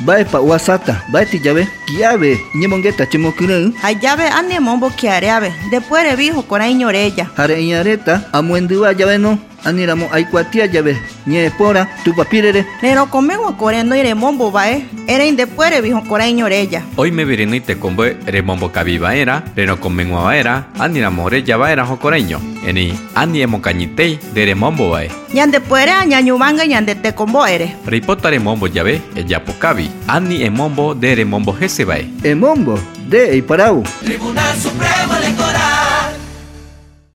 Bae pa wasata, bae ti llave, kiave, ñemongueta chemokuru. Hay llave ane mombo kiareave, después de viejo con ahí ñorella. Jare iñareta, amuendua llave no. Aniramo aikuatia llave, ñe pora, tu papirere. Nero comemos coreno y remombo bae, era después de viejo con ahí ñorella. Hoy me veré te combe remombo cabiba era, reno comenguaba era, aniramo orella baera jocoreño. Eni, aniemo cañitei de remombo bae. Ñande puere añañumanga ñande te combo ere. Ripota remombo llave, ella pocabi. Ani emombo de remombo jese bae. Emombo, de Iparau. Tribunal Supremo Electoral.